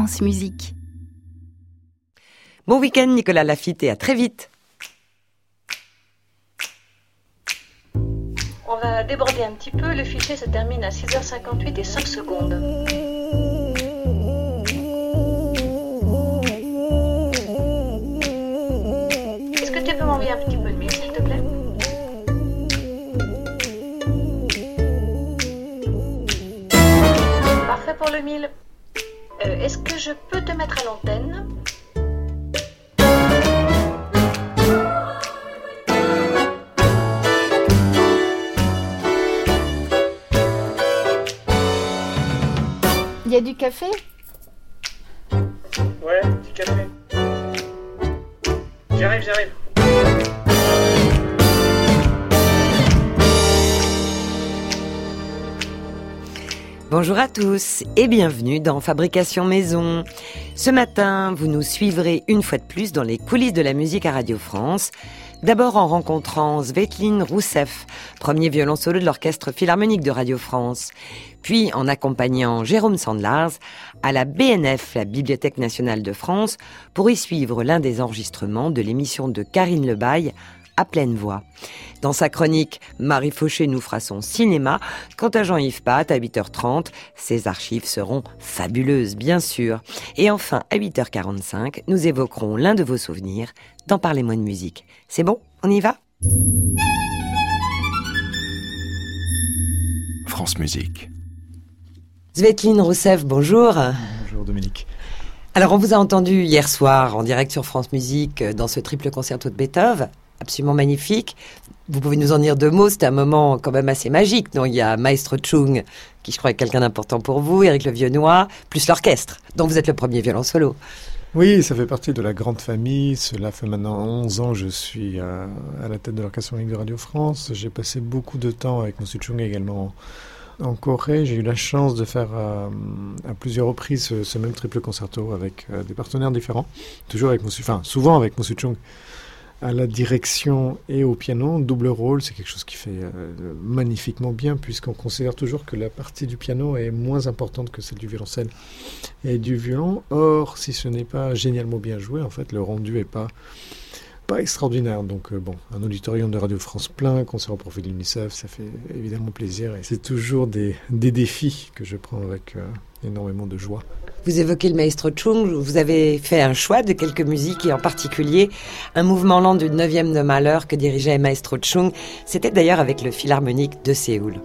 France Musique. Bon week-end Nicolas Laffitte et à très vite. On va déborder un petit peu, le fichier se termine à 6h58 et 5 secondes. Est-ce que tu peux m'envoyer un petit peu de mille, s'il te plaît? Parfait pour le 1000. Est-ce que je peux te mettre à l'antenne? Il y a du café ? Ouais, du café. J'arrive. Bonjour à tous et bienvenue dans Fabrication Maison. Ce matin, vous nous suivrez une fois de plus dans les coulisses de la musique à Radio France. D'abord en rencontrant Svetlin Rousseff, premier violon solo de l'Orchestre Philharmonique de Radio France. Puis en accompagnant Jérôme Sandlars à la BNF, la Bibliothèque nationale de France, pour y suivre l'un des enregistrements de l'émission de Karine Lebaille, à pleine voix. Dans sa chronique, Marie Fauché nous fera son cinéma. Quant à Jean-Yves Patte, à 8h30, ses archives seront fabuleuses, bien sûr. Et enfin, à 8h45, nous évoquerons l'un de vos souvenirs dans Parlez-moi de musique. C'est bon, on y va ? France Musique. Svetlin Rousseff, bonjour. Bonjour Dominique. Alors, on vous a entendu hier soir en direct sur France Musique dans ce triple concerto de Beethoven. Absolument magnifique. Vous pouvez nous en dire deux mots, c'était un moment quand même assez magique. Non, il y a Maestro Chung, qui je crois est quelqu'un d'important pour vous, Éric Levionnois, plus l'orchestre, dont vous êtes le premier violon solo. Oui, ça fait partie de la grande famille. Cela fait maintenant 11 ans que je suis à la tête de l'Orchestre Philharmonique de Radio France. J'ai passé beaucoup de temps avec M. Chung également en Corée. J'ai eu la chance de faire à plusieurs reprises ce même triple concerto avec des partenaires différents. Souvent avec M. Chung. À la direction et au piano, double rôle, c'est quelque chose qui fait magnifiquement bien, puisqu'on considère toujours que la partie du piano est moins importante que celle du violoncelle et du violon. Or, si ce n'est pas génialement bien joué, en fait, le rendu est pas extraordinaire. Donc, un auditorium de Radio France plein, concert au profit de l'UNICEF, ça fait évidemment plaisir. Et c'est toujours des défis que je prends avec énormément de joie. Vous évoquez le maestro Chung, vous avez fait un choix de quelques musiques et en particulier un mouvement lent du 9e de Mahler que dirigeait maestro Chung. C'était d'ailleurs avec le Philharmonique de Séoul.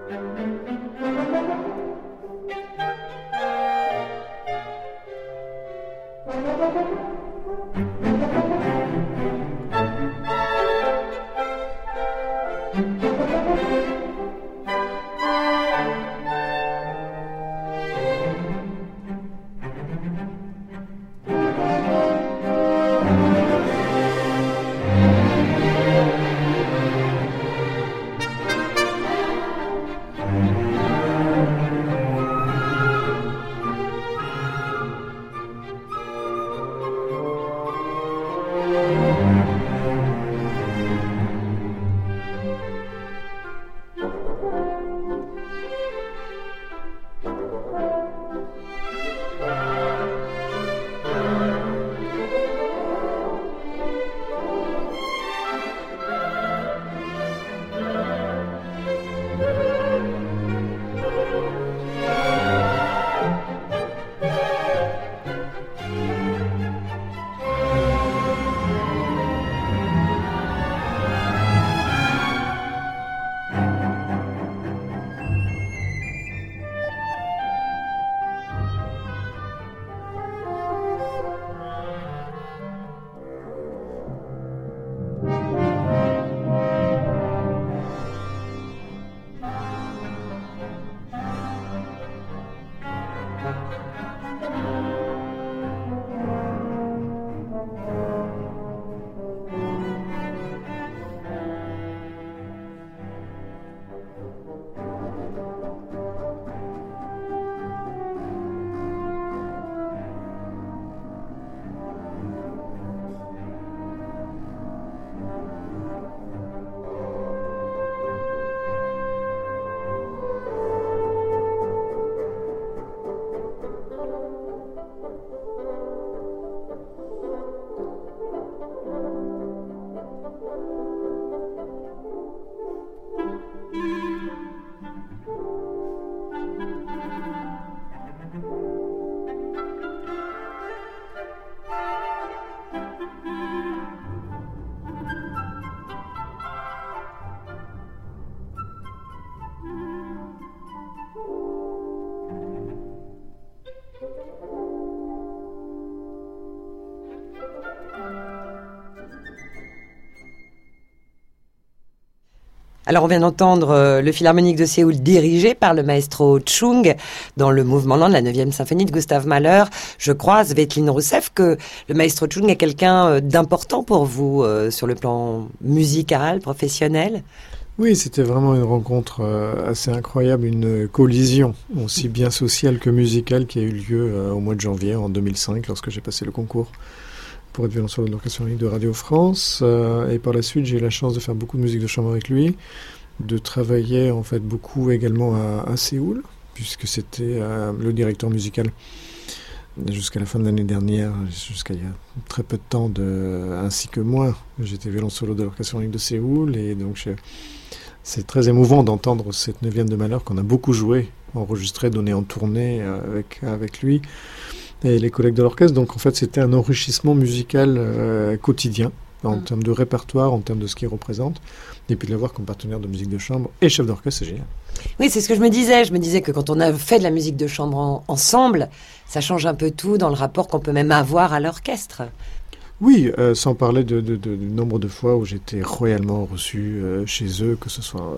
Alors on vient d'entendre le Philharmonique de Séoul dirigé par le maestro Chung dans le mouvement lent de la 9e symphonie de Gustav Mahler. Je crois, Svetlin Rousseff, que le maestro Chung est quelqu'un d'important pour vous sur le plan musical, professionnel. Oui, c'était vraiment une rencontre assez incroyable, une collision aussi bien sociale que musicale qui a eu lieu au mois de janvier en 2005 lorsque j'ai passé le concours pour être violoncelle de l'Orchestre Symphonique de Radio France. Et par la suite, j'ai eu la chance de faire beaucoup de musique de chambre avec lui, de travailler en fait beaucoup également à Séoul, puisque c'était le directeur musical jusqu'à la fin de l'année dernière, jusqu'à il y a très peu de temps, ainsi que moi. J'étais violoncelle de l'Orchestre Symphonique de Séoul, et donc c'est très émouvant d'entendre cette 9e de Mahler qu'on a beaucoup joué, enregistré, donné en tournée avec lui et les collègues de l'orchestre. Donc en fait c'était un enrichissement musical quotidien en termes de répertoire, en termes de ce qu'il représente, et puis de l'avoir comme partenaire de musique de chambre et chef d'orchestre, c'est génial. Oui, c'est ce que je me disais. Je me disais que quand on a fait de la musique de chambre ensemble, ça change un peu tout dans le rapport qu'on peut même avoir à l'orchestre. Oui, sans parler du nombre de fois où j'étais royalement reçu chez eux, que ce soit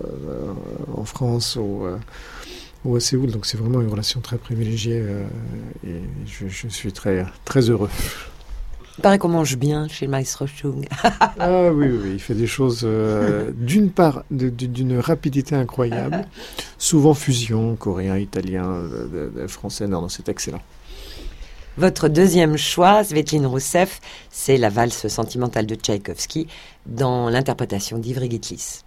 en France ou à Séoul. Donc c'est vraiment une relation très privilégiée et je suis très, très heureux. Il paraît qu'on mange bien chez le maestro Chung. Ah oui, il fait des choses d'une part d'une rapidité incroyable, souvent fusion, coréen, italien, français, non, c'est excellent. Votre deuxième choix, Svetlin Rousseff, c'est la valse sentimentale de Tchaïkovski dans l'interprétation d'Ivry Gitlis.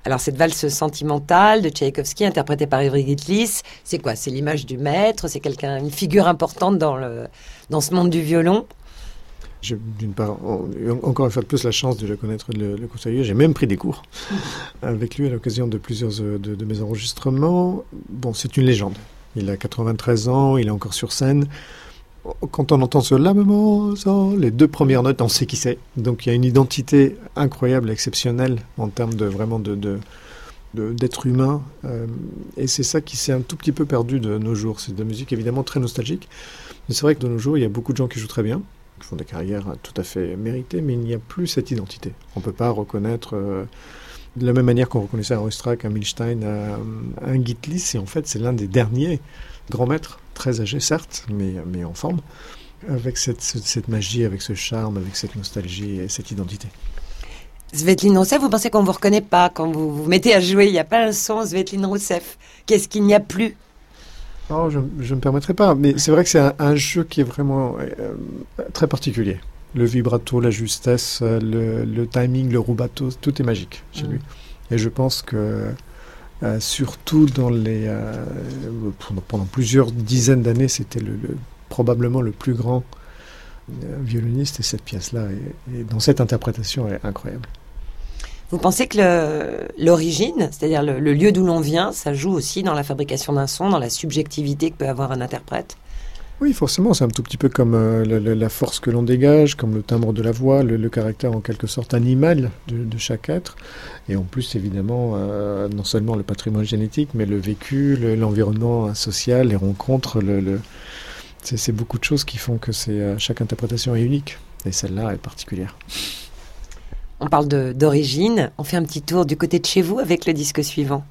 Alors cette valse sentimentale de Tchaïkovski, interprétée par Ivry Gitlis, c'est quoi? C'est l'image du maître, c'est une figure importante dans ce monde du violon. J'ai d'une part, encore une fois de plus, la chance de le connaître, de le côtoyer. J'ai même pris des cours avec lui à l'occasion de plusieurs de mes enregistrements. Bon, c'est une légende. Il a 93 ans, il est encore sur scène. Quand on entend ce « la maman », les 2 premières notes, on sait qui c'est. Donc il y a une identité incroyable, exceptionnelle en termes d'être humain. Et c'est ça qui s'est un tout petit peu perdu de nos jours. C'est de la musique évidemment très nostalgique. Mais c'est vrai que de nos jours, il y a beaucoup de gens qui jouent très bien, qui font des carrières tout à fait méritées, mais il n'y a plus cette identité. On ne peut pas reconnaître, de la même manière qu'on reconnaissait un Oistrakh, un Milstein, un Gitlis, et en fait c'est l'un des derniers grands maîtres, très âgé certes, mais en forme, avec cette magie, avec ce charme, avec cette nostalgie et cette identité. Svetlin Rousseff, vous pensez qu'on ne vous reconnaît pas quand vous vous mettez à jouer? Il n'y a pas un son Svetlin Rousseff. Qu'est-ce qu'il n'y a plus? Oh, je ne me permettrai pas, mais c'est vrai que c'est un jeu qui est vraiment très particulier. Le vibrato, la justesse, le timing, le rubato, tout est magique chez lui. Et je pense que surtout pendant plusieurs dizaines d'années, c'était probablement le plus grand violoniste, et cette pièce-là, et dans cette interprétation, est incroyable. Vous pensez que l'origine, c'est-à-dire le lieu d'où l'on vient, ça joue aussi dans la fabrication d'un son, dans la subjectivité que peut avoir un interprète? Oui, forcément, c'est un tout petit peu comme la force que l'on dégage, comme le timbre de la voix, le caractère en quelque sorte animal de chaque être. Et en plus, évidemment, non seulement le patrimoine génétique, mais le vécu, l'environnement social, les rencontres, c'est beaucoup de choses qui font que chaque interprétation est unique. Et celle-là est particulière. On parle d'origine. On fait un petit tour du côté de chez vous avec le disque suivant.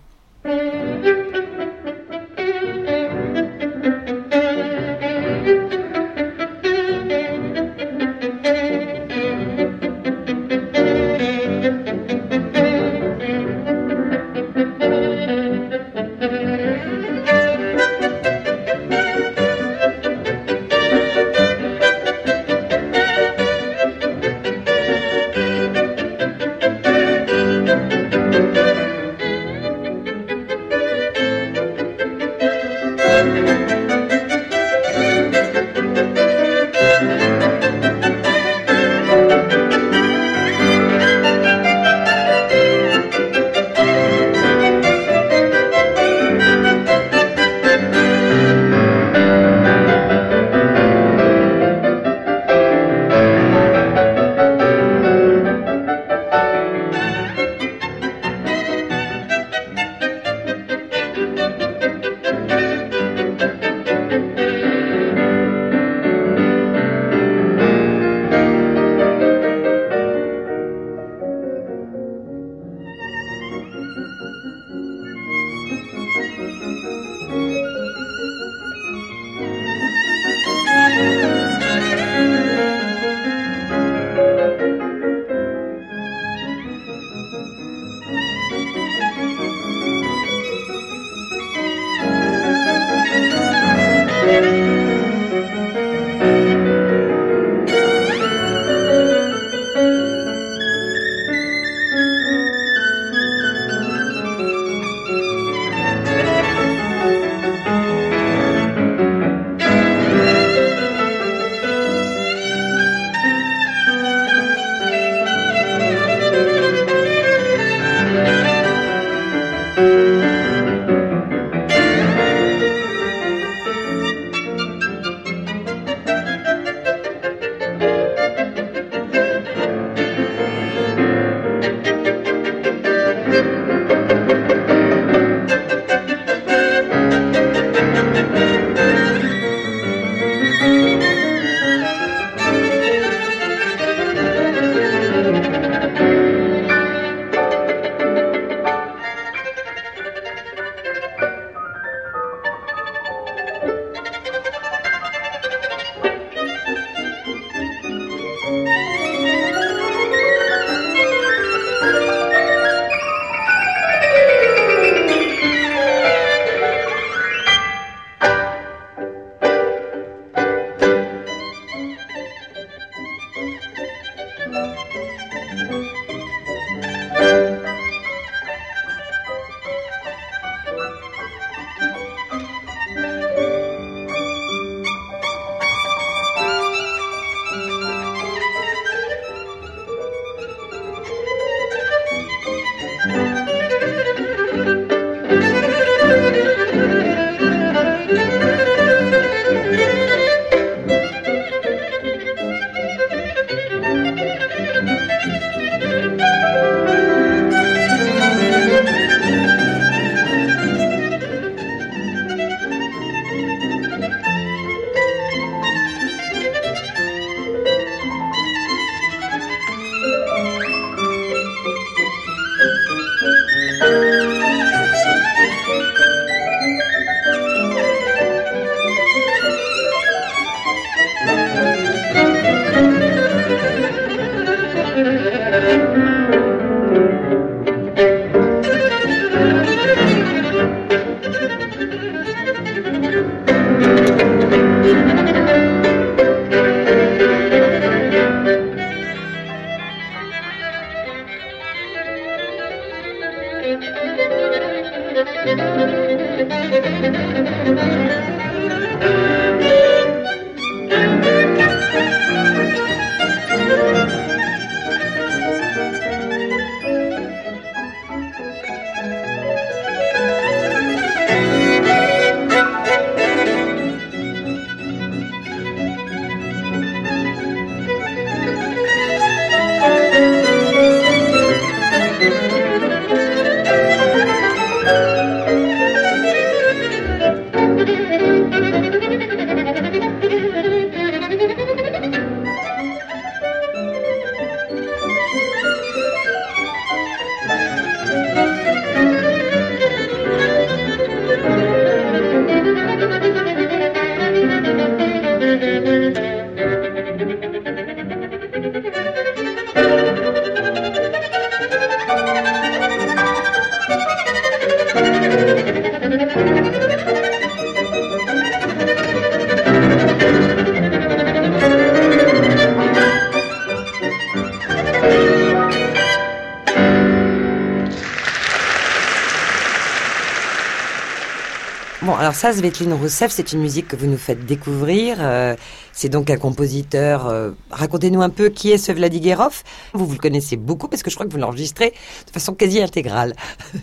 Bon, alors ça, Svetlin Rousseff, c'est une musique que vous nous faites découvrir. C'est donc un compositeur. Racontez-nous un peu qui est ce Vladigerov. Vous le connaissez beaucoup parce que je crois que vous l'enregistrez de façon quasi intégrale.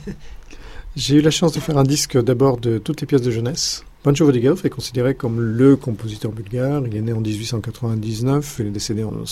J'ai eu la chance de faire un disque d'abord de toutes les pièces de jeunesse. Pancho Vladigerov est considéré comme le compositeur bulgare. Il est né en 1899, il est décédé en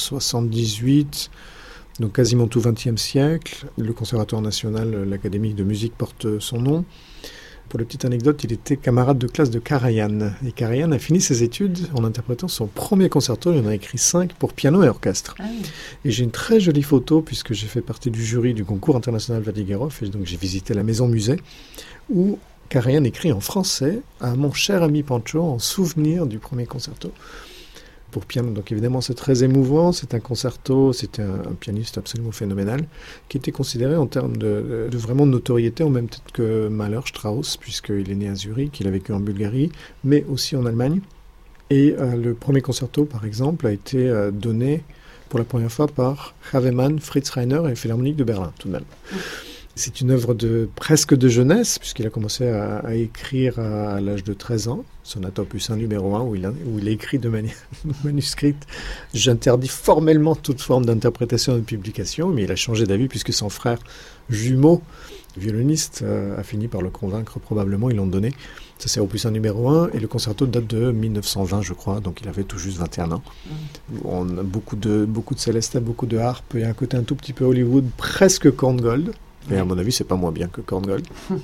78, donc quasiment tout XXe siècle. Le Conservatoire national, l'Académie de musique porte son nom. Pour la petite anecdote, il était camarade de classe de Karajan. Et Karajan a fini ses études en interprétant son premier concerto. Il en a écrit 5 pour piano et orchestre. Ah oui. Et j'ai une très jolie photo, puisque j'ai fait partie du jury du concours international Vladigerov. Et donc j'ai visité la maison musée, où Karajan écrit en français à mon cher ami Pancho en souvenir du premier concerto pour piano. Donc évidemment c'est très émouvant, c'est un concerto, c'était un pianiste absolument phénoménal qui était considéré en termes de vraiment notoriété au même titre que Mahler, Strauss, puisqu'il est né à Zurich, il a vécu en Bulgarie, mais aussi en Allemagne. Et le premier concerto par exemple a été donné pour la première fois par Havemann, Fritz Reiner et Philharmonique de Berlin tout de même. C'est une œuvre presque de jeunesse, puisqu'il a commencé à écrire à l'âge de 13 ans, sonate opus 1 numéro 1, où il a écrit de manière manuscrite. J'interdis formellement toute forme d'interprétation et de publication, mais il a changé d'avis puisque son frère jumeau, violoniste, a fini par le convaincre probablement, ils l'ont donné. Ça c'est opus 1 numéro 1, et le concerto date de 1920 je crois, donc il avait tout juste 21 ans. On a beaucoup de célestas, beaucoup de harpe, et un côté un tout petit peu Hollywood, presque Korngold. Mais à mon avis, c'est pas moins bien que Korngold.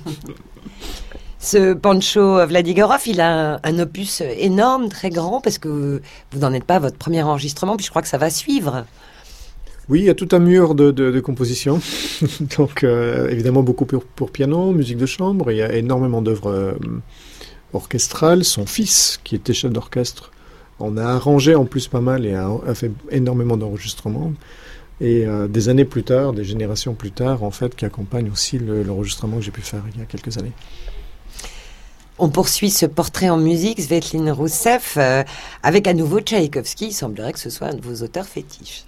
Ce Pancho Vladigerov, il a un opus énorme, très grand, parce que vous n'en êtes pas à votre premier enregistrement, puis je crois que ça va suivre. Oui, il y a tout un mur de composition. Donc, évidemment, beaucoup pour piano, musique de chambre. Il y a énormément d'œuvres orchestrales. Son fils, qui était chef d'orchestre, en a arrangé en plus pas mal et a fait énormément d'enregistrements. Et des années plus tard, des générations plus tard, en fait, qui accompagnent aussi l'enregistrement que j'ai pu faire il y a quelques années. On poursuit ce portrait en musique, Svetlin Rousseff, avec à nouveau Tchaïkovski. Il semblerait que ce soit un de vos auteurs fétiches.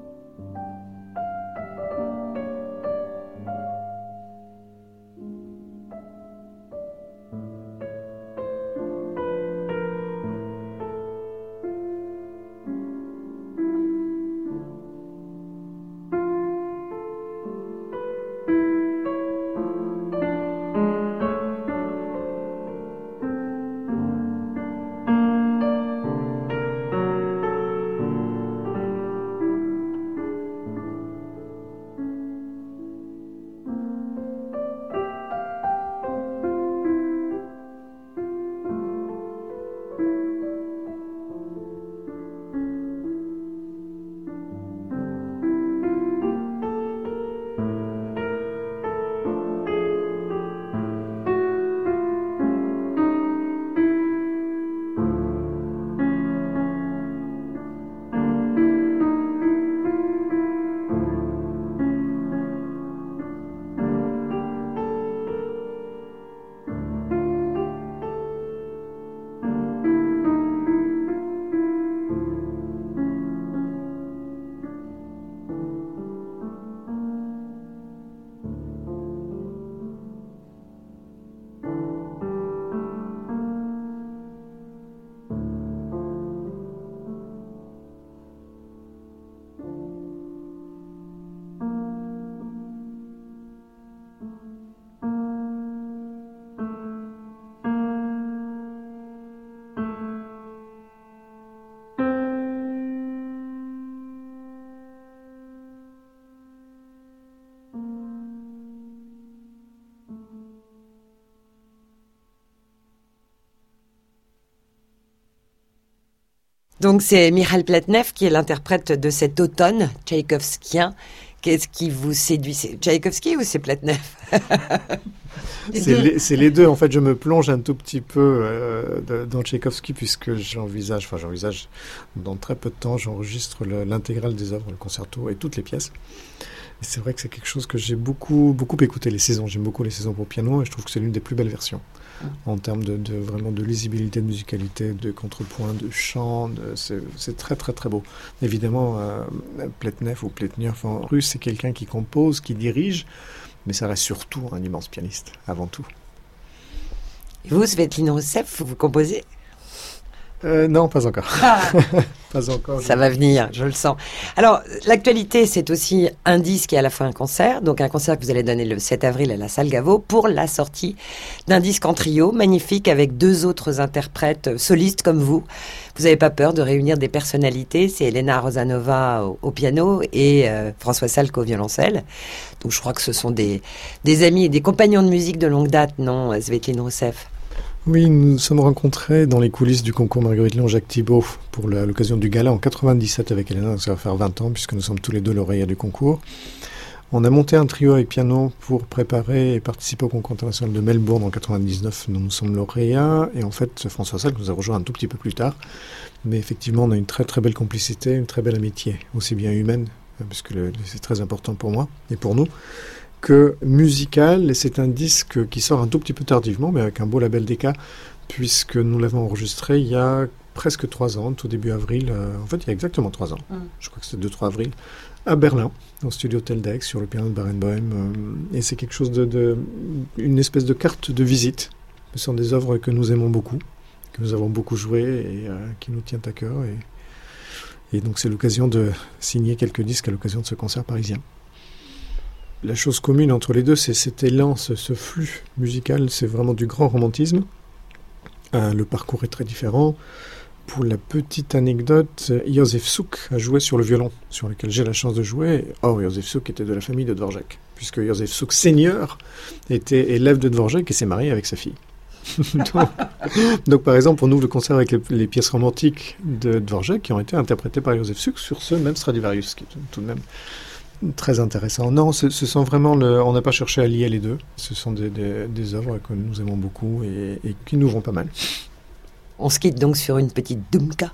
Donc c'est Mikhail Pletnev qui est l'interprète de cet automne tchaïkovskien. Qu'est-ce qui vous séduit? C'est Tchaïkovski ou c'est Pletnev? C'est les deux. En fait, je me plonge un tout petit peu dans Tchaïkovski puisque j'envisage dans très peu de temps, j'enregistre l'intégrale des œuvres, le concerto et toutes les pièces. Et c'est vrai que c'est quelque chose que j'ai beaucoup écouté, les saisons. J'aime beaucoup les saisons pour piano et je trouve que c'est l'une des plus belles versions en termes de vraiment de lisibilité, de musicalité, de contrepoint, de chant. C'est très très très beau. Évidemment, Pletnev ou Pletnev en russe, c'est quelqu'un qui compose, qui dirige, mais ça reste surtout un immense pianiste, avant tout. Et vous, Svetlina Rousseff, vous composez? Non, pas encore. Pas encore. Ça va venir, je le sens. Alors, l'actualité, c'est aussi un disque et à la fois un concert. Donc, un concert que vous allez donner le 7 avril à la Salle Gaveau pour la sortie d'un disque en trio magnifique avec 2 autres interprètes solistes comme vous. Vous n'avez pas peur de réunir des personnalités. C'est Elena Rosanova au piano et François Salk au violoncelle. Donc, je crois que ce sont des amis et des compagnons de musique de longue date, non, Svetlina Rousseff? Oui, nous nous sommes rencontrés dans les coulisses du concours Marguerite Léon Jacques Thibault pour l'occasion du gala en 97 avec Elena, ça va faire 20 ans puisque nous sommes tous les deux lauréats du concours. On a monté un trio avec piano pour préparer et participer au concours international de Melbourne en 99. Nous sommes lauréats et en fait François Salk nous a rejoint un tout petit peu plus tard. Mais effectivement on a une très très belle complicité, une très belle amitié, aussi bien humaine, puisque c'est très important pour moi et pour nous, que musical, et c'est un disque qui sort un tout petit peu tardivement, mais avec un beau label Decca, puisque nous l'avons enregistré il y a presque 3 ans, tout début avril, en fait il y a exactement 3 ans, je crois que c'était 2-3 avril, à Berlin, au studio Teldex, sur le piano de Barenboim, et c'est quelque chose une espèce de carte de visite. Ce sont des œuvres que nous aimons beaucoup, que nous avons beaucoup jouées et qui nous tiennent à cœur, et donc c'est l'occasion de signer quelques disques à l'occasion de ce concert parisien. La chose commune entre les deux, c'est cet élan, ce flux musical, c'est vraiment du grand romantisme. Le parcours est très différent. Pour la petite anecdote, Józef Suk a joué sur le violon, sur lequel j'ai la chance de jouer. Or, Józef Suk était de la famille de Dvorak, puisque Józef Suk senior était élève de Dvorak et s'est marié avec sa fille. donc, par exemple, on ouvre le concert avec les pièces romantiques de Dvorak qui ont été interprétées par Józef Suk sur ce même Stradivarius, qui est tout de même très intéressant. Non, ce sont vraiment on n'a pas cherché à lier les deux. Ce sont des œuvres que nous aimons beaucoup et qui nous vont pas mal. On se quitte donc sur une petite Dumka.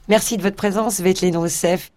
Merci de votre présence, Vetlin Roussef.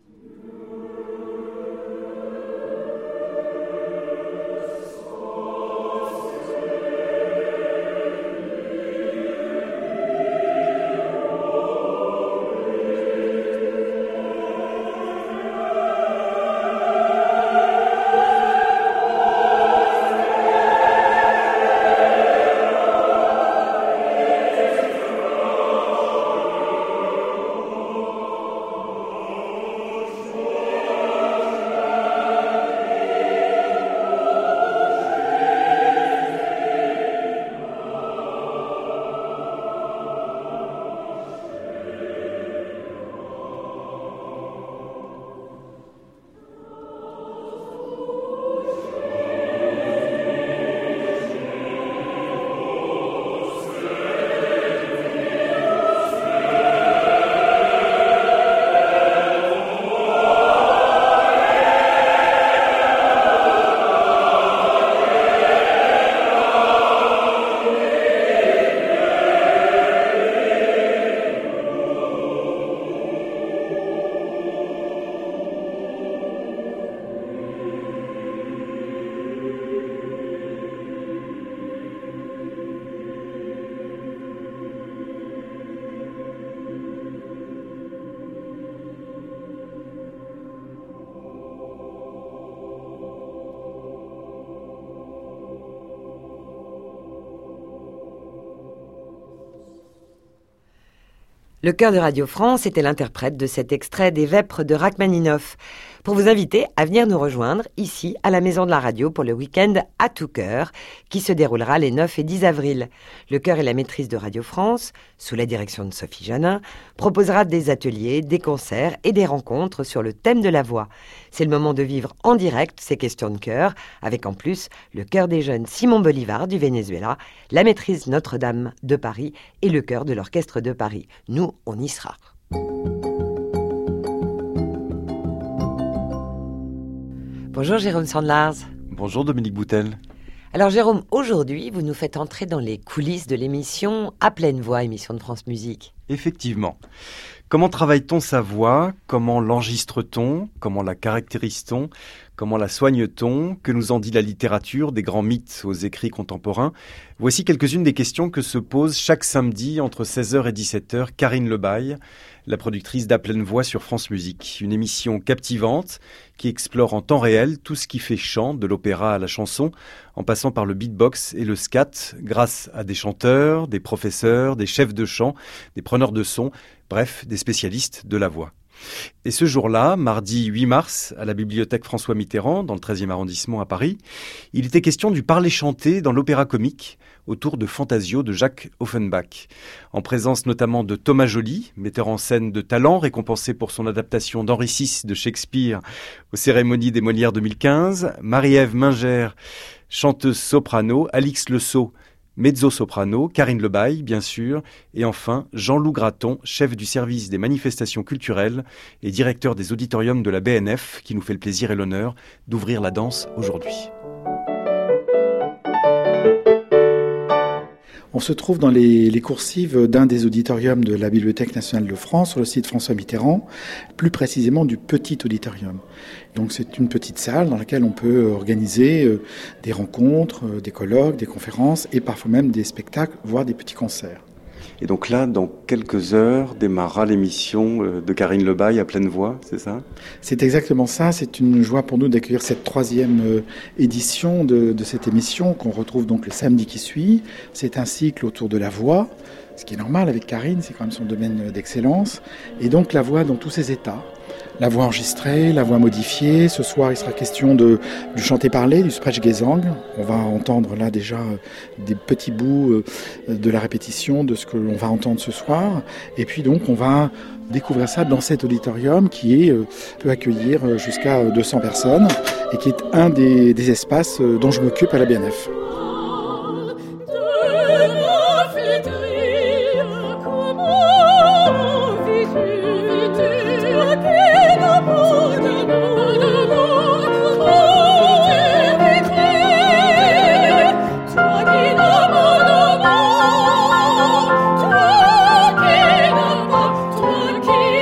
Le chœur de Radio France était l'interprète de cet extrait des Vêpres de Rachmaninoff, pour vous inviter à venir nous rejoindre ici à la Maison de la Radio pour le week-end à tout cœur qui se déroulera les 9 et 10 avril. Le chœur et la maîtrise de Radio France, sous la direction de Sophie Janin, proposera des ateliers, des concerts et des rencontres sur le thème de la voix. C'est le moment de vivre en direct ces questions de chœur, avec en plus le chœur des jeunes Simon Bolivar du Venezuela, la maîtrise Notre-Dame de Paris et le chœur de l'Orchestre de Paris. Nous, on y sera. Bonjour Jérôme Sandlars. Bonjour Dominique Boutel. Alors Jérôme, aujourd'hui, vous nous faites entrer dans les coulisses de l'émission À pleine voix, émission de France Musique. Effectivement. Comment travaille-t-on sa voix ? Comment l'enregistre-t-on ? Comment la caractérise-t-on ? Comment la soigne-t-on ? Que nous en dit la littérature, des grands mythes aux écrits contemporains ? Voici quelques-unes des questions que se pose chaque samedi entre 16h et 17h Karine Lebaille, la productrice d'À pleine voix sur France Musique. Une émission captivante qui explore en temps réel tout ce qui fait chant, de l'opéra à la chanson, en passant par le beatbox et le scat, grâce à des chanteurs, des professeurs, des chefs de chant, des preneurs de son, bref, des spécialistes de la voix. Et ce jour-là, mardi 8 mars, à la bibliothèque François Mitterrand, dans le 13e arrondissement à Paris, il était question du parler chanté dans l'opéra comique, autour de Fantasio de Jacques Offenbach. En présence notamment de Thomas Joly, metteur en scène de talent, récompensé pour son adaptation d'Henri VI de Shakespeare aux cérémonies des Molières 2015, Marie-Ève Mingère, chanteuse soprano, Alix Le Sceau, mezzo-soprano, Karine Lebaille, bien sûr, et enfin Jean-Loup Graton, chef du service des manifestations culturelles et directeur des auditoriums de la BNF, qui nous fait le plaisir et l'honneur d'ouvrir la danse aujourd'hui. On se trouve dans les coursives d'un des auditoriums de la Bibliothèque nationale de France, sur le site François Mitterrand, plus précisément du petit auditorium. Donc c'est une petite salle dans laquelle on peut organiser des rencontres, des colloques, des conférences et parfois même des spectacles, voire des petits concerts. Et donc là, dans quelques heures, démarrera l'émission de Karine Lebaille à pleine voix, c'est ça ? C'est exactement ça. C'est une joie pour nous d'accueillir cette 3e édition de cette émission qu'on retrouve donc le samedi qui suit. C'est un cycle autour de la voix, ce qui est normal avec Karine, c'est quand même son domaine d'excellence. Et donc la voix dans tous ses états. La voix enregistrée, la voix modifiée. Ce soir, il sera question du chanté-parlé, du Sprechgesang. On va entendre là déjà des petits bouts de la répétition de ce que l'on va entendre ce soir. Et puis donc, on va découvrir ça dans cet auditorium qui peut accueillir jusqu'à 200 personnes et qui est un des espaces dont je m'occupe à la BNF. Okay.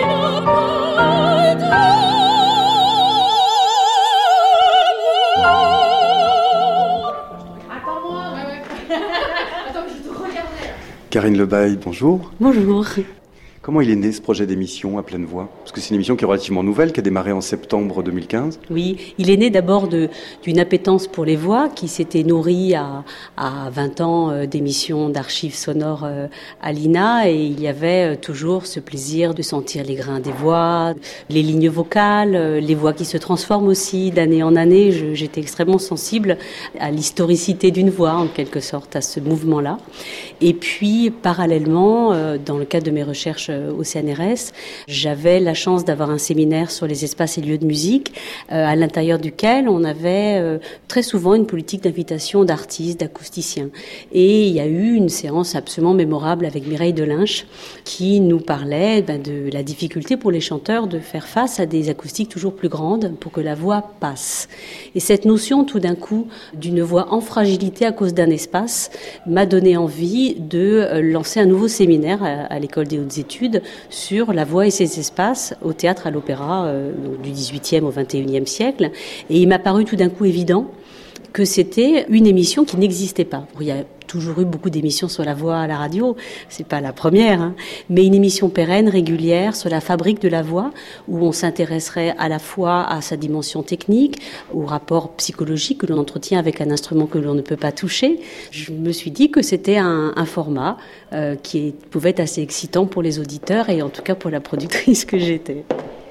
Karine Lebaille, bonjour. Bonjour. Comment il est né ce projet d'émission à pleine voix ? Parce que c'est une émission qui est relativement nouvelle, qui a démarré en septembre 2015. Oui, il est né d'abord d'une appétence pour les voix qui s'était nourrie à 20 ans d'émissions d'archives sonores à l'INA, et il y avait toujours ce plaisir de sentir les grains des voix, les lignes vocales, les voix qui se transforment aussi d'année en année. J'étais extrêmement sensible à l'historicité d'une voix, en quelque sorte, à ce mouvement-là. Et puis, parallèlement, dans le cadre de mes recherches au CNRS, j'avais la chance d'avoir un séminaire sur les espaces et lieux de musique, à l'intérieur duquel on avait très souvent une politique d'invitation d'artistes, d'acousticiens. Et il y a eu une séance absolument mémorable avec Mireille Delinche qui nous parlait de la difficulté pour les chanteurs de faire face à des acoustiques toujours plus grandes pour que la voix passe. Et cette notion tout d'un coup d'une voix en fragilité à cause d'un espace m'a donné envie de lancer un nouveau séminaire à l'École des Hautes Études sur la voix et ses espaces au théâtre, à l'opéra, du XVIIIe au XXIe siècle. Et il m'a paru tout d'un coup évident que c'était une émission qui n'existait pas. Il y a toujours eu beaucoup d'émissions sur la voix à la radio, c'est pas la première, mais une émission pérenne, régulière, sur la fabrique de la voix, où on s'intéresserait à la fois à sa dimension technique, au rapport psychologique que l'on entretient avec un instrument que l'on ne peut pas toucher. Je me suis dit que c'était un format qui pouvait être assez excitant pour les auditeurs et en tout cas pour la productrice que j'étais.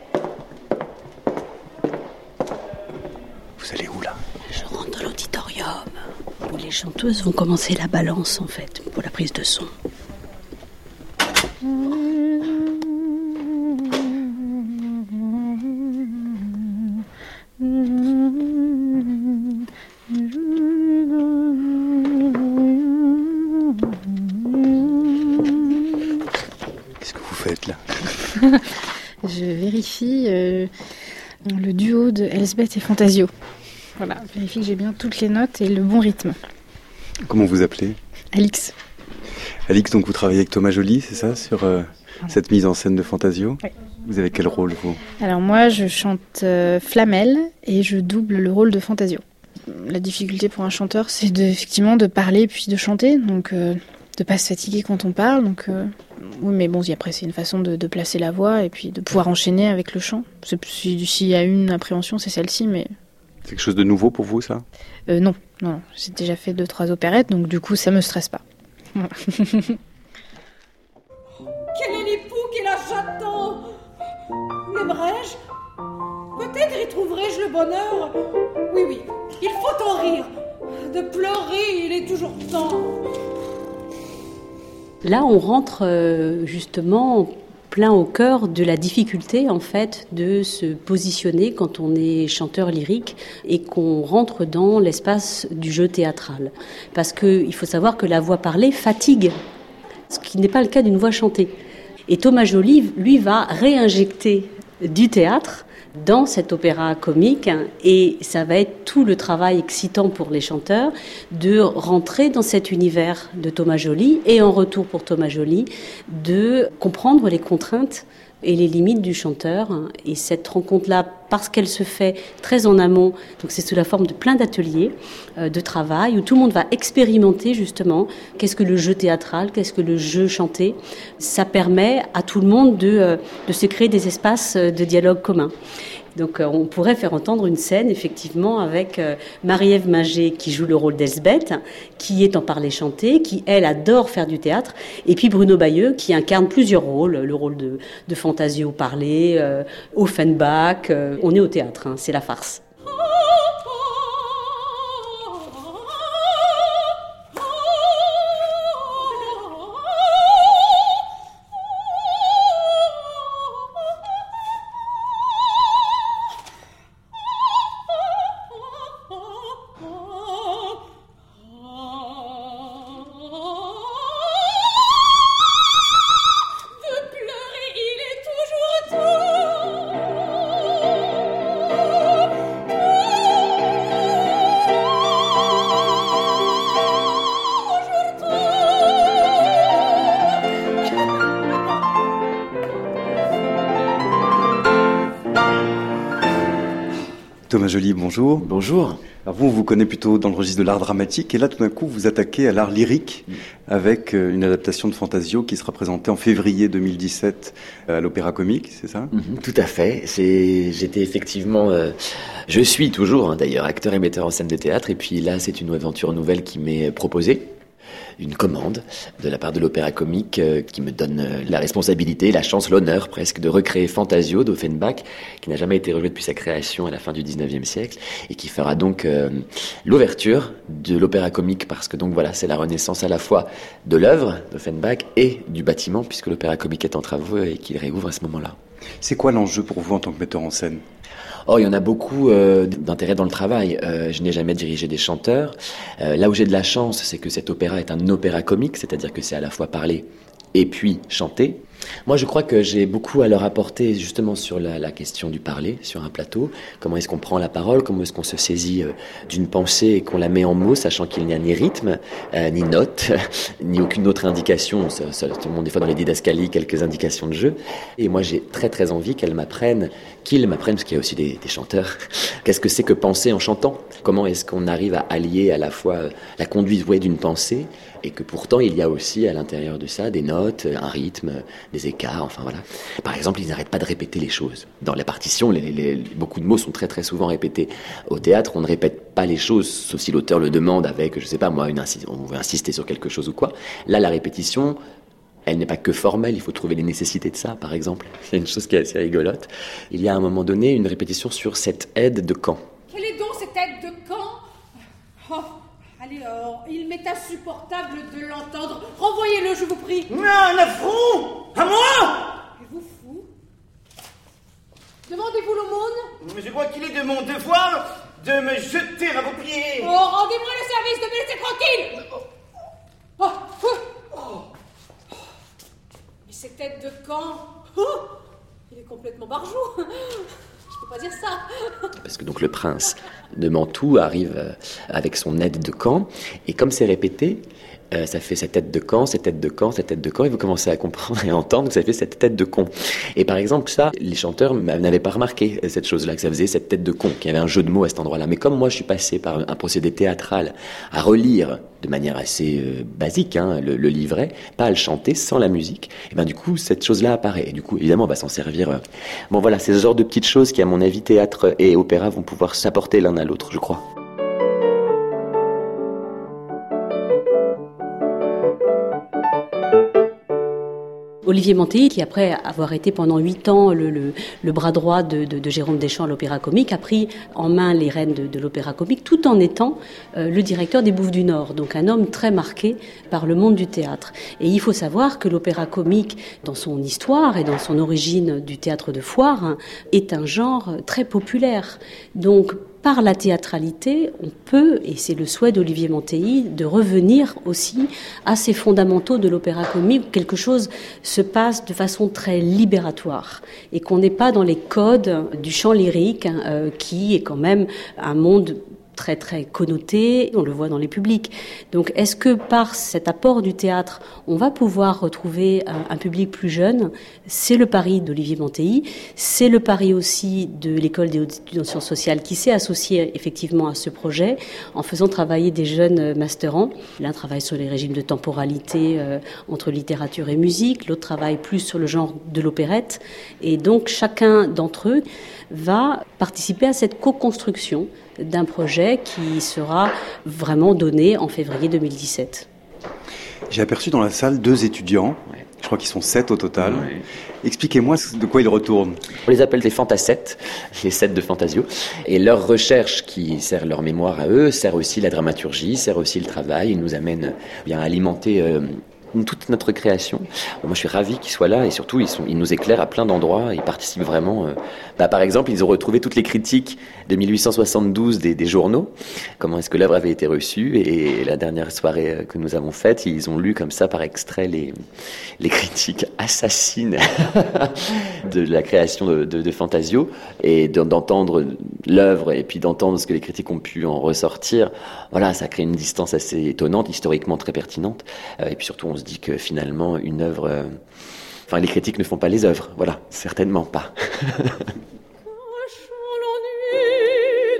Vous allez où là ? Je rentre dans l'auditorium où les chanteuses vont commencer la balance en fait pour la prise de son. Qu'est-ce que vous faites là ? Je vérifie le duo de Elsbeth et Fantasio. Voilà, je vérifie que j'ai bien toutes les notes et le bon rythme. Comment vous appelez ? Alix. Alix, donc vous travaillez avec Thomas Joly, c'est ça, sur cette mise en scène de Fantasio ? Oui. Vous avez quel rôle, vous ? Alors moi, je chante Flamel et je double le rôle de Fantasio. La difficulté pour un chanteur, c'est effectivement de parler puis de chanter, donc de pas se fatiguer quand on parle. Donc, oui, mais bon, après, c'est une façon de placer la voix et puis de pouvoir enchaîner avec le chant. S'il y a une appréhension, c'est celle-ci, mais... C'est quelque chose de nouveau pour vous, ça ? Non. J'ai déjà fait 2-3 opérettes, donc du coup, ça me stresse pas. Voilà. Quel est l'époux qui la j'attends ? L'aimerais-je ? Peut-être y trouverai-je le bonheur. Oui, il faut en rire. De pleurer, il est toujours temps. Là, on rentre justement plein au cœur de la difficulté, en fait, de se positionner quand on est chanteur lyrique et qu'on rentre dans l'espace du jeu théâtral. Parce qu'il faut savoir que la voix parlée fatigue, ce qui n'est pas le cas d'une voix chantée. Et Thomas Joly, lui, va réinjecter du théâtre dans cet opéra comique, et ça va être tout le travail excitant pour les chanteurs de rentrer dans cet univers de Thomas Joly, et en retour pour Thomas Joly de comprendre les contraintes et les limites du chanteur. Et cette rencontre-là, parce qu'elle se fait très en amont, donc c'est sous la forme de plein d'ateliers de travail où tout le monde va expérimenter justement qu'est-ce que le jeu théâtral, qu'est-ce que le jeu chanté. Ça permet à tout le monde de se créer des espaces de dialogue commun. Donc on pourrait faire entendre une scène effectivement avec Marie-Ève Manger qui joue le rôle d'Elsbeth, qui est en parler chanté, qui elle adore faire du théâtre, et puis Bruno Bayeux qui incarne plusieurs rôles, le rôle de Fantasio parlé, Offenbach, on est au théâtre, c'est la farce. Thomas Joly, bonjour. Bonjour. Alors vous, on vous connaît plutôt dans le registre de l'art dramatique, et là, tout d'un coup, vous vous attaquez à l'art lyrique avec une adaptation de Fantasio qui sera présentée en février 2017 à l'Opéra Comique, c'est ça ? Tout à fait. J'étais effectivement, je suis toujours d'ailleurs acteur et metteur en scène de théâtre, et puis là, c'est une aventure nouvelle qui m'est proposée. Une commande de la part de l'Opéra Comique qui me donne la responsabilité, la chance, l'honneur presque de recréer Fantasio d'Offenbach, qui n'a jamais été rejoué depuis sa création à la fin du 19e siècle, et qui fera donc l'ouverture de l'Opéra Comique, parce que donc voilà, c'est la renaissance à la fois de l'œuvre d'Offenbach et du bâtiment, puisque l'Opéra Comique est en travaux et qu'il réouvre à ce moment-là. C'est quoi l'enjeu pour vous en tant que metteur en scène ? Oh, il y en a beaucoup d'intérêt dans le travail. Je n'ai jamais dirigé des chanteurs. Là où j'ai de la chance, c'est que cet opéra est un opéra comique, c'est-à-dire que c'est à la fois parler et puis chanter. Moi, je crois que j'ai beaucoup à leur apporter justement sur la question du parler, sur un plateau. Comment est-ce qu'on prend la parole, comment est-ce qu'on se saisit d'une pensée et qu'on la met en mots, sachant qu'il n'y a ni rythme, ni note, ni aucune autre indication. Tout le monde, des fois, dans les didascalies, quelques indications de jeu. Et moi, j'ai très, très envie qu'ils m'apprennent, parce qu'il y a aussi des chanteurs. Qu'est-ce que c'est que penser en chantant ? Comment est-ce qu'on arrive à allier à la fois la conduite d'une pensée, et que pourtant, il y a aussi à l'intérieur de ça des notes, un rythme, des écarts, enfin voilà. Par exemple, ils n'arrêtent pas de répéter les choses. Dans la partition, beaucoup de mots sont très très souvent répétés. Au théâtre, on ne répète pas les choses, sauf si l'auteur le demande avec, je sais pas moi, on veut insister sur quelque chose ou quoi. Là, la répétition, elle n'est pas que formelle, il faut trouver les nécessités de ça, par exemple. C'est une chose qui est assez rigolote. Il y a à un moment donné une répétition sur cette aide de camp. Quelle est donc cette aide de camp ? Oh, allez, il m'est insupportable de l'entendre. Renvoyez-le, je vous prie. Un affront ! À moi ! Et vous fou ? Demandez-vous l'aumône ? Mais je crois qu'il est de mon devoir de me jeter à vos pieds. Oh, rendez-moi le service de me laisser tranquille. Mais cette aide de camp, il est complètement barjou. Je peux pas dire ça. Parce que donc le prince de Mantoue arrive avec son aide de camp, et comme c'est répété, ça fait cette tête de camp, cette tête de camp, cette tête de camp, et vous commencez à comprendre et à entendre que ça fait cette tête de con. Et par exemple, ça, les chanteurs n'avaient pas remarqué cette chose-là, que ça faisait cette tête de con, qu'il y avait un jeu de mots à cet endroit-là. Mais comme moi, je suis passé par un procédé théâtral à relire de manière assez basique le livret, pas à le chanter sans la musique, et ben du coup, cette chose-là apparaît. Et du coup, évidemment, on va s'en servir. Bon voilà, c'est ce genre de petites choses qui, à mon avis, théâtre et opéra vont pouvoir s'apporter l'un à l'autre, je crois. Olivier Mantéi, qui après avoir été pendant 8 ans le bras droit de Jérôme Deschamps à l'Opéra Comique, a pris en main les rênes de l'Opéra Comique, tout en étant le directeur des Bouffes du Nord, donc un homme très marqué par le monde du théâtre. Et il faut savoir que l'Opéra Comique, dans son histoire et dans son origine du théâtre de foire, est un genre très populaire. Donc, par la théâtralité, on peut, et c'est le souhait d'Olivier Mantéi, de revenir aussi à ces fondamentaux de l'opéra comique, où quelque chose se passe de façon très libératoire et qu'on n'est pas dans les codes du chant lyrique, qui est quand même un monde très très connoté, on le voit dans les publics. Donc est-ce que par cet apport du théâtre, on va pouvoir retrouver un public plus jeune ? C'est le pari d'Olivier Mantéi, c'est le pari aussi de l'École des hautes études en sciences sociales qui s'est associée effectivement à ce projet en faisant travailler des jeunes masterants. L'un travaille sur les régimes de temporalité entre littérature et musique, l'autre travaille plus sur le genre de l'opérette, et donc chacun d'entre eux va participer à cette co-construction d'un projet qui sera vraiment donné en février 2017. J'ai aperçu dans la salle 2 étudiants, je crois qu'ils sont 7 au total. Expliquez-moi de quoi ils retournent. On les appelle des fantasettes, les 7 de Fantasio. Et leur recherche, qui sert leur mémoire à eux, sert aussi la dramaturgie, sert aussi le travail. Ils nous amènent bien à alimenter toute notre création. Moi, je suis ravi qu'ils soient là, et surtout, ils nous éclairent à plein d'endroits. Ils participent vraiment. Par exemple, ils ont retrouvé toutes les critiques de 1872 des journaux. Comment est-ce que l'œuvre avait été reçue ? Et la dernière soirée que nous avons faite, ils ont lu comme ça par extrait les critiques assassines de la création de Fantasio, et d'entendre l'œuvre et puis d'entendre ce que les critiques ont pu en ressortir. Voilà, ça crée une distance assez étonnante, historiquement très pertinente. Et puis surtout, on se dit que finalement, une œuvre... les critiques ne font pas les œuvres. Voilà, certainement pas.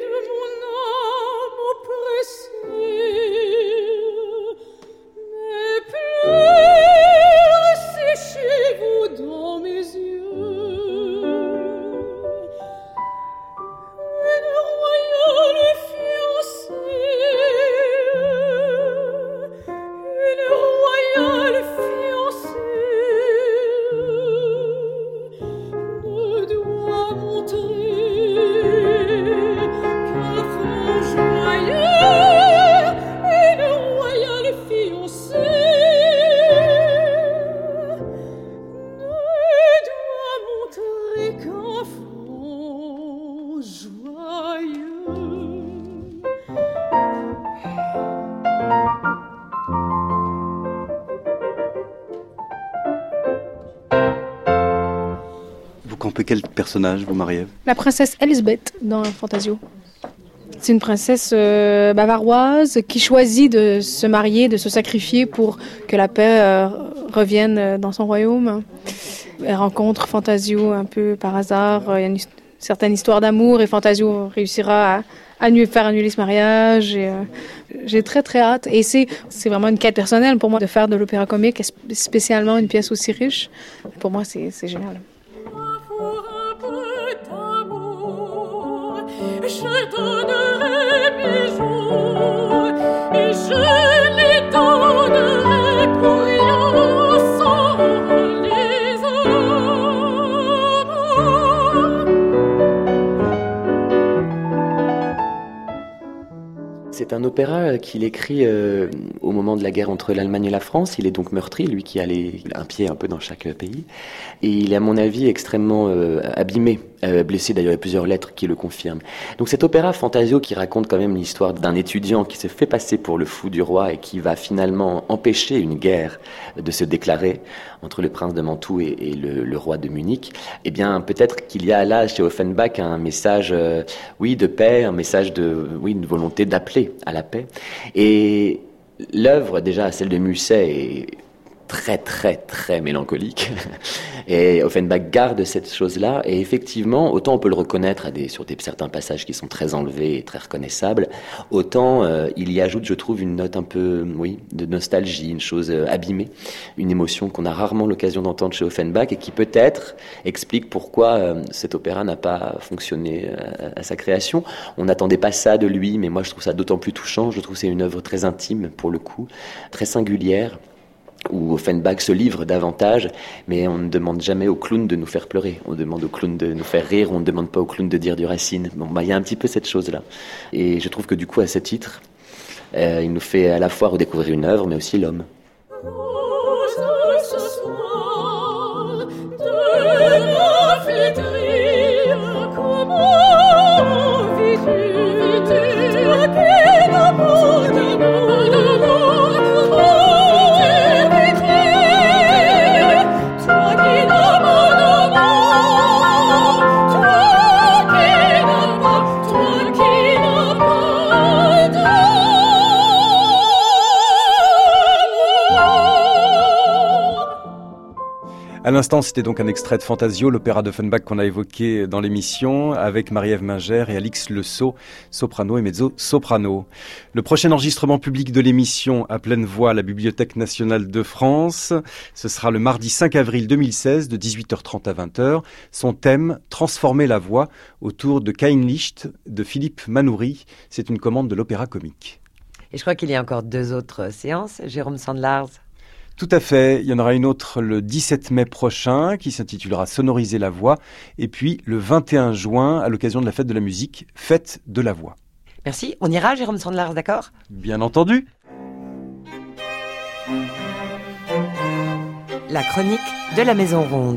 camper quel personnage, vous, Marie-Ève ? La princesse Elsbeth dans Fantasio. C'est une princesse bavaroise qui choisit de se marier, de se sacrifier pour que la paix revienne dans son royaume. Elle rencontre Fantasio un peu par hasard. Il y a une certaine histoire d'amour et Fantasio réussira à faire annuler ce mariage. Et, j'ai très très hâte. Et c'est vraiment une quête personnelle pour moi de faire de l'opéra comique, spécialement une pièce aussi riche. Pour moi, c'est génial. Je donnerai mes jours et je les donnerai pour rien sans les amours. C'est un opéra qu'il écrit au moment de la guerre entre l'Allemagne et la France. Il est donc meurtri, lui qui a un pied un peu dans chaque pays. Et il est à mon avis extrêmement abîmé, blessé d'ailleurs, il y a plusieurs lettres qui le confirment. Donc cet opéra Fantasio qui raconte quand même l'histoire d'un étudiant qui se fait passer pour le fou du roi et qui va finalement empêcher une guerre de se déclarer entre le prince de Mantoue et le roi de Munich. Eh bien peut-être qu'il y a là chez Offenbach un message de paix, un message une volonté d'appeler à la paix. Et l'œuvre, déjà celle de Musset, est très très très mélancolique et Offenbach garde cette chose-là et effectivement autant on peut le reconnaître sur certains passages qui sont très enlevés et très reconnaissables, autant il y ajoute, je trouve, une note un peu de nostalgie, une chose abîmée, une émotion qu'on a rarement l'occasion d'entendre chez Offenbach et qui peut-être explique pourquoi cet opéra n'a pas fonctionné à sa création. On n'attendait pas ça de lui, mais moi je trouve ça d'autant plus touchant. Je trouve que c'est une œuvre très intime pour le coup, très singulière, où Offenbach se livre davantage, mais on ne demande jamais au clown de nous faire pleurer. On demande au clown de nous faire rire, on ne demande pas au clown de dire du Racine. Il y a un petit peu cette chose-là. Et je trouve que du coup, à ce titre, il nous fait à la fois redécouvrir une œuvre, mais aussi l'homme. À l'instant, c'était donc un extrait de Fantasio, l'opéra d'Offenbach qu'on a évoqué dans l'émission, avec Marie-Ève Mingère et Alix Lesault, soprano et mezzo-soprano. Le prochain enregistrement public de l'émission à pleine voix à la Bibliothèque nationale de France, ce sera le mardi 5 avril 2016 de 18h30 à 20h. Son thème, transformer la voix, autour de Kein Licht de Philippe Manoury. C'est une commande de l'opéra comique. Et je crois qu'il y a encore 2 autres séances, Jérôme Sandlars. Tout à fait. Il y en aura une autre le 17 mai prochain qui s'intitulera Sonoriser la voix. Et puis le 21 juin, à l'occasion de la fête de la musique, Fête de la voix. Merci. On ira, Jérôme Sandlars, d'accord ? Bien entendu. La chronique de la Maison Ronde.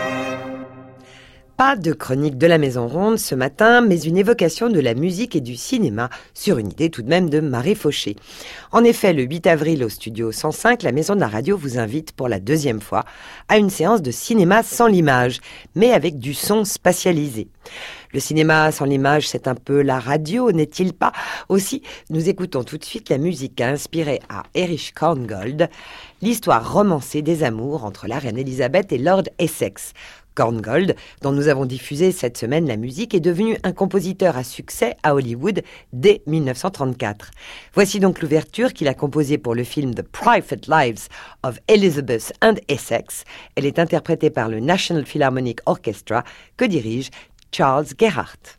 Pas de chronique de la Maison Ronde ce matin, mais une évocation de la musique et du cinéma sur une idée tout de même de Marie Fauché. En effet, le 8 avril au studio 105, la Maison de la Radio vous invite pour la 2e fois à une séance de cinéma sans l'image, mais avec du son spatialisé. Le cinéma sans l'image, c'est un peu la radio, n'est-il pas ? Aussi, nous écoutons tout de suite la musique inspirée à Erich Korngold, l'histoire romancée des amours entre la reine Elisabeth et Lord Essex. Korngold, dont nous avons diffusé cette semaine la musique, est devenu un compositeur à succès à Hollywood dès 1934. Voici donc l'ouverture qu'il a composée pour le film The Private Lives of Elizabeth and Essex. Elle est interprétée par le National Philharmonic Orchestra que dirige Charles Gerhardt.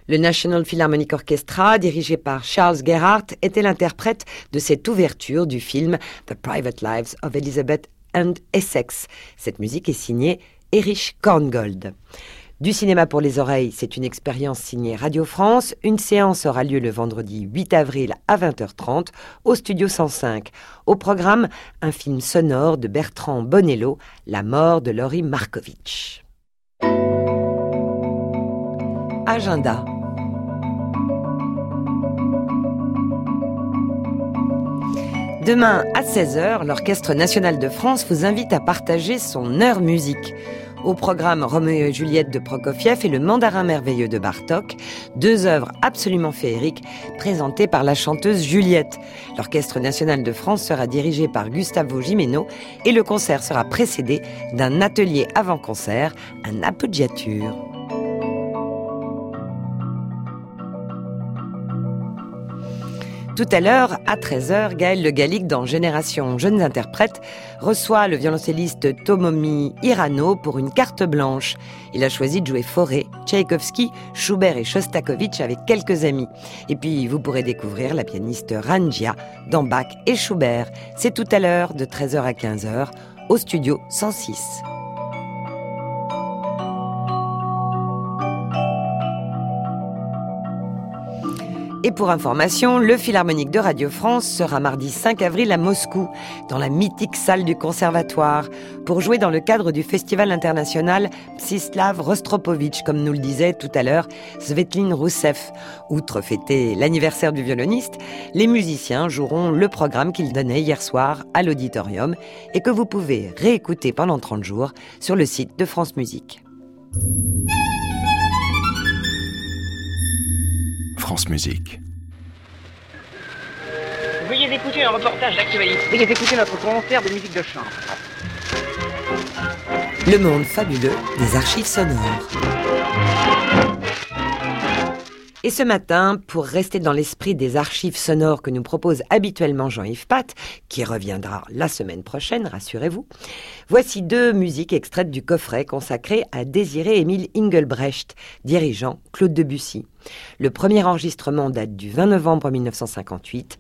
Le National Philharmonic Orchestra, dirigé par Charles Gerhardt, était l'interprète de cette ouverture du film The Private Lives of Elizabeth and Essex. Cette musique est signée Erich Korngold. Du cinéma pour les oreilles, c'est une expérience signée Radio France. Une séance aura lieu le vendredi 8 avril à 20h30 au Studio 105. Au programme, un film sonore de Bertrand Bonello, La mort de Laurie Markovitch. Agenda. Demain à 16h, l'Orchestre national de France vous invite à partager son heure musique. Au programme, Roméo et Juliette de Prokofiev et Le Mandarin merveilleux de Bartók, 2 œuvres absolument féeriques présentées par la chanteuse Juliette. L'Orchestre national de France sera dirigé par Gustavo Gimeno et le concert sera précédé d'un atelier avant-concert, un appoggiature. Tout à l'heure, à 13h, Gaël Le Gallic, dans Génération Jeunes Interprètes, reçoit le violoncelliste Tomomi Hirano pour une carte blanche. Il a choisi de jouer Fauré, Tchaïkovski, Schubert et Shostakovich avec quelques amis. Et puis, vous pourrez découvrir la pianiste Rangia dans Bach et Schubert. C'est tout à l'heure, de 13h à 15h, au Studio 106. Et pour information, le Philharmonique de Radio France sera mardi 5 avril à Moscou, dans la mythique salle du Conservatoire, pour jouer dans le cadre du Festival international Mstislav Rostropovitch, comme nous le disait tout à l'heure Svetlin Rousseff. Outre fêter l'anniversaire du violoniste, les musiciens joueront le programme qu'ils donnaient hier soir à l'auditorium et que vous pouvez réécouter pendant 30 jours sur le site de France Musique. France Musique. Veuillez écouter un reportage d'actualité. Veuillez écouter notre concert de musique de chambre. Le monde fabuleux des archives sonores. Et ce matin, pour rester dans l'esprit des archives sonores que nous propose habituellement Jean-Yves Pat, qui reviendra la semaine prochaine, rassurez-vous, voici 2 musiques extraites du coffret consacré à Désiré-Émile Engelbrecht, dirigeant Claude Debussy. Le premier enregistrement date du 20 novembre 1958.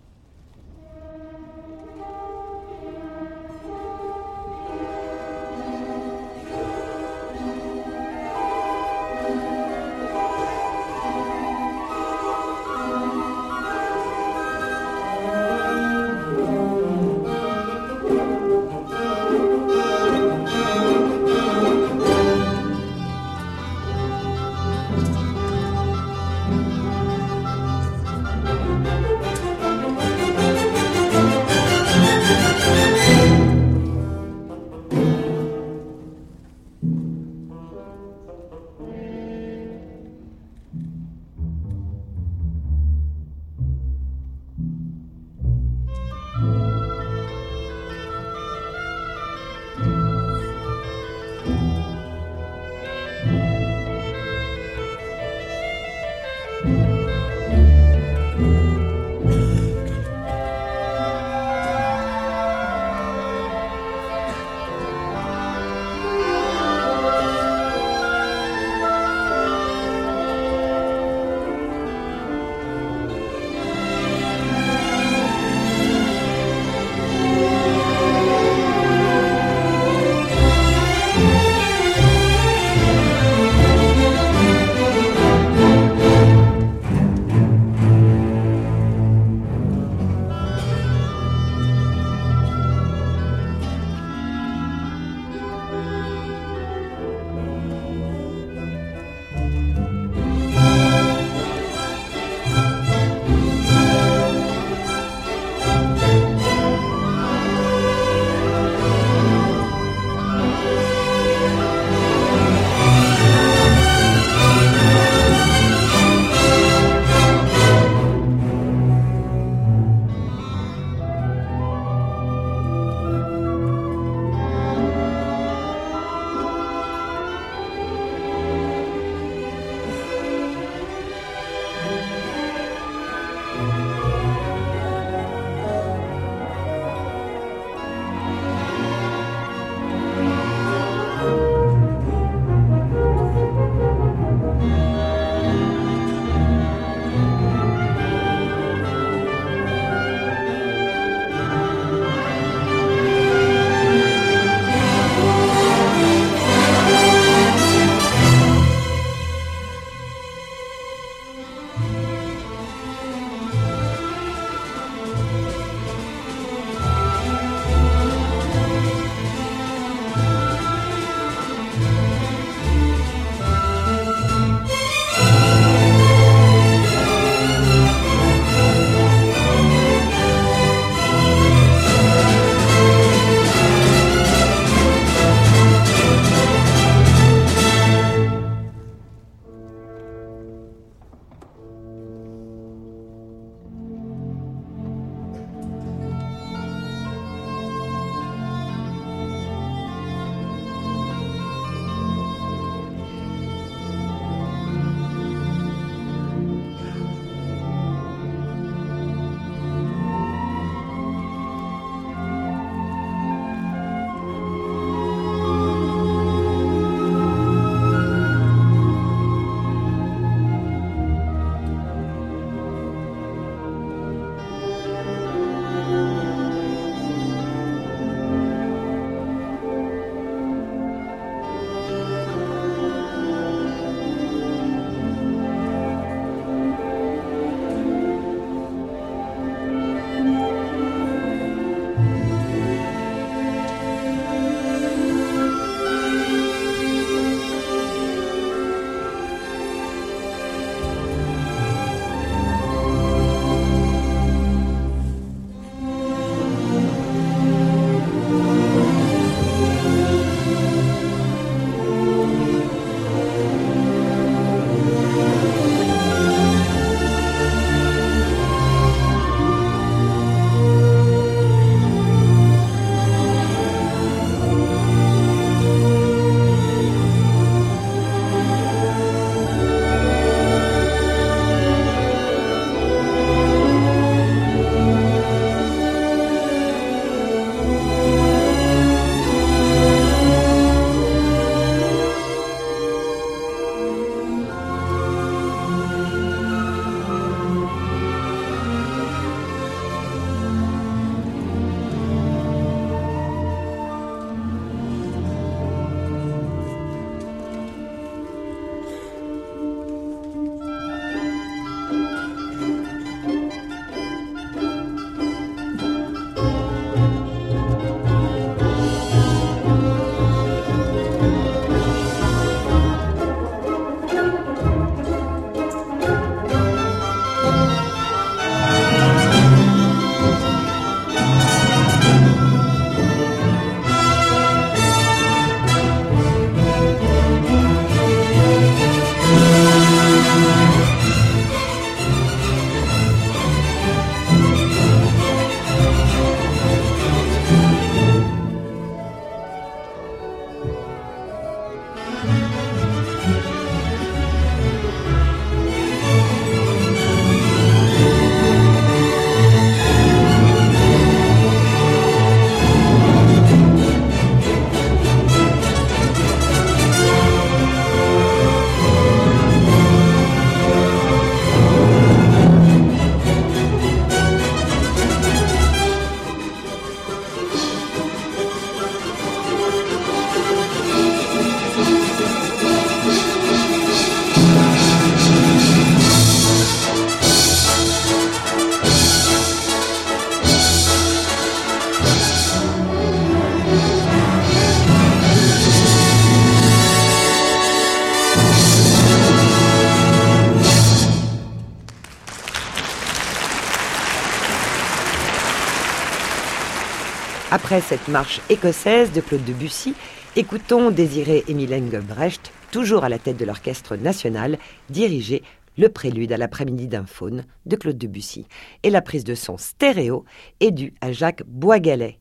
Après cette marche écossaise de Claude Debussy, écoutons Désiré Émile Engelbrecht, toujours à la tête de l'Orchestre national, diriger le prélude à l'après-midi d'un faune de Claude Debussy. Et la prise de son stéréo est due à Jacques Boisgalet.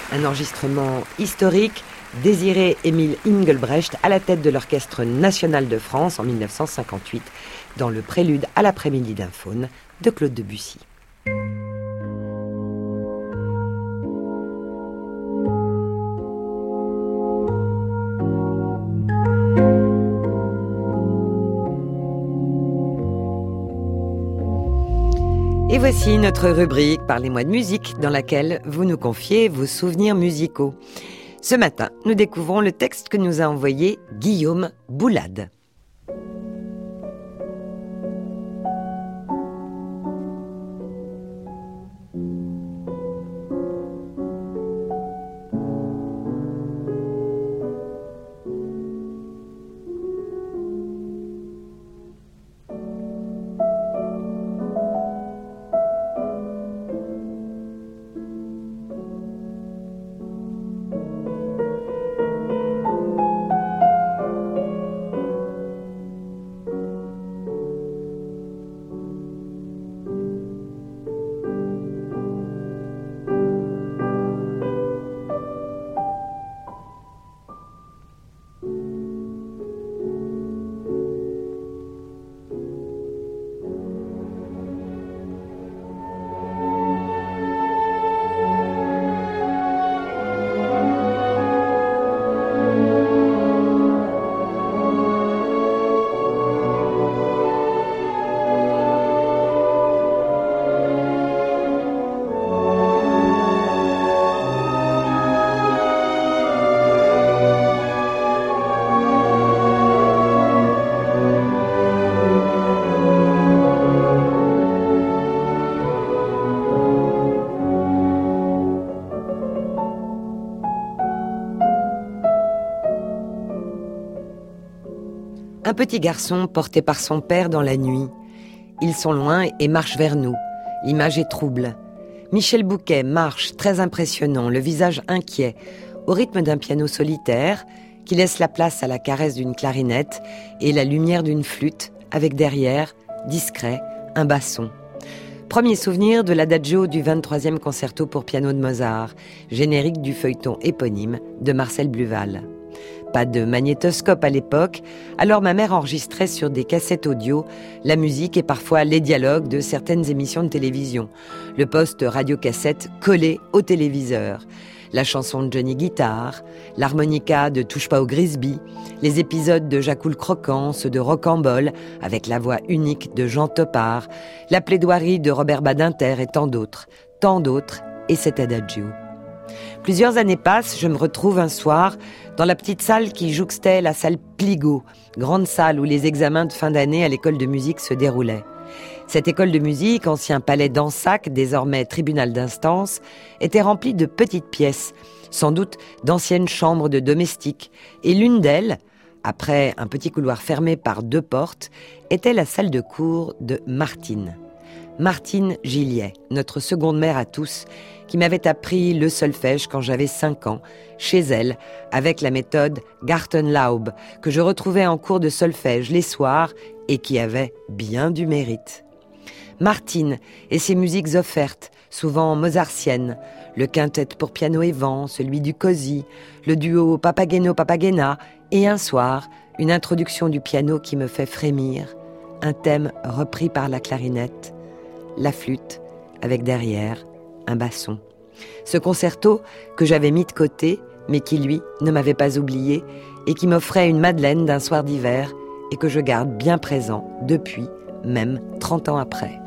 Un enregistrement historique, Désiré Émile Engelbrecht à la tête de l'Orchestre national de France en 1958, dans le prélude à l'après-midi d'un faune de Claude Debussy. Et voici notre rubrique Parlez-moi de musique, dans laquelle vous nous confiez vos souvenirs musicaux. Ce matin, nous découvrons le texte que nous a envoyé Guillaume Boulade. Un petit garçon porté par son père dans la nuit. Ils sont loin et marchent vers nous. L'image est trouble. Michel Bouquet marche, très impressionnant, le visage inquiet, au rythme d'un piano solitaire qui laisse la place à la caresse d'une clarinette et la lumière d'une flûte, avec derrière, discret, un basson. Premier souvenir de l'adagio du 23e concerto pour piano de Mozart, générique du feuilleton éponyme de Marcel Bluval. Pas de magnétoscope à l'époque, alors ma mère enregistrait sur des cassettes audio la musique et parfois les dialogues de certaines émissions de télévision. Le poste radiocassette collé au téléviseur. La chanson de Johnny Guitare, l'harmonica de Touche pas au Grisby, les épisodes de Jacques Croquant, ceux de Rocambole, avec la voix unique de Jean Topard, la plaidoirie de Robert Badinter et tant d'autres, et cet adagio. Plusieurs années passent, je me retrouve un soir dans la petite salle qui jouxtait la salle Pligot, grande salle où les examens de fin d'année à l'école de musique se déroulaient. Cette école de musique, ancien palais d'Ansac, désormais tribunal d'instance, était remplie de petites pièces, sans doute d'anciennes chambres de domestiques, et l'une d'elles, après un petit couloir fermé par 2 portes, était la salle de cours de Martine. Martine Gilliet, notre seconde mère à tous, qui m'avait appris le solfège quand j'avais 5 ans, chez elle, avec la méthode Gartenlaub, que je retrouvais en cours de solfège les soirs et qui avait bien du mérite. Martine et ses musiques offertes, souvent mozartiennes, le quintet pour piano et vent, celui du cosy, le duo Papageno-Papagena, et un soir, une introduction du piano qui me fait frémir, un thème repris par la clarinette, la flûte, avec derrière un basson. Ce concerto que j'avais mis de côté, mais qui, lui, ne m'avait pas oublié, et qui m'offrait une madeleine d'un soir d'hiver, et que je garde bien présent depuis, même 30 ans après.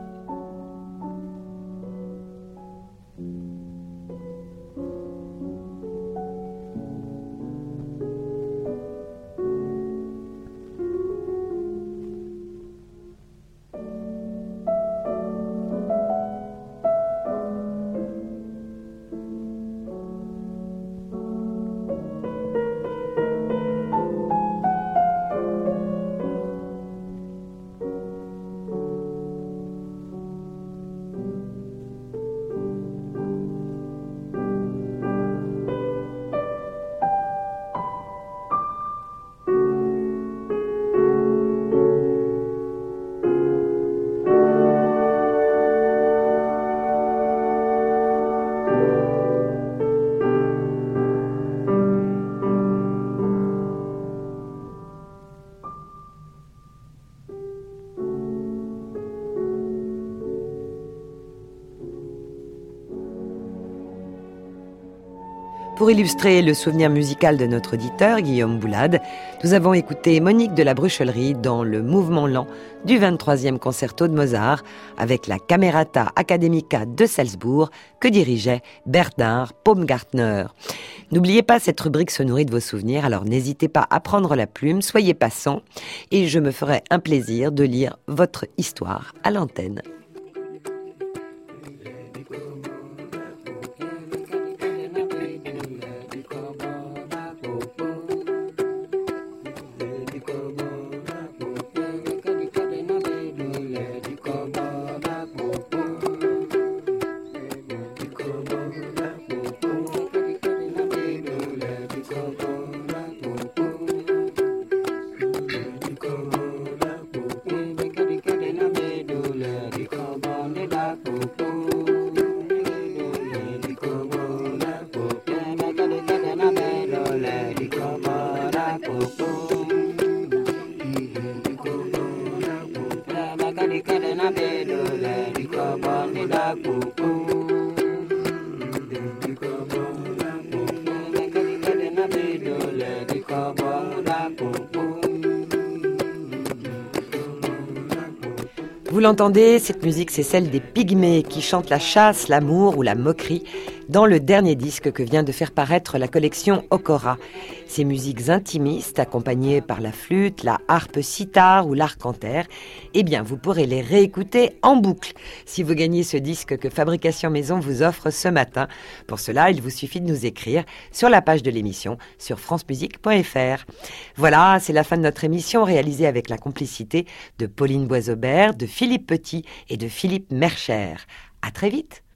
Pour illustrer le souvenir musical de notre auditeur, Guillaume Boulade, nous avons écouté Monique de la Bruchellerie dans le mouvement lent du 23e concerto de Mozart avec la Camerata Academica de Salzbourg que dirigeait Bernard Baumgartner. N'oubliez pas, cette rubrique se nourrit de vos souvenirs, alors n'hésitez pas à prendre la plume, soyez passant et je me ferai un plaisir de lire votre histoire à l'antenne. Vous l'entendez, cette musique, c'est celle des Pygmées qui chantent la chasse, l'amour ou la moquerie dans le dernier disque que vient de faire paraître la collection Okora. Ces musiques intimistes, accompagnées par la flûte, la harpe sitar ou l'arc-en-terre, eh bien, vous pourrez les réécouter en boucle si vous gagnez ce disque que Fabrication Maison vous offre ce matin. Pour cela, il vous suffit de nous écrire sur la page de l'émission sur francemusique.fr. Voilà, c'est la fin de notre émission réalisée avec la complicité de Pauline Boisaubert, de Philippe Petit et de Philippe Mercher. À très vite.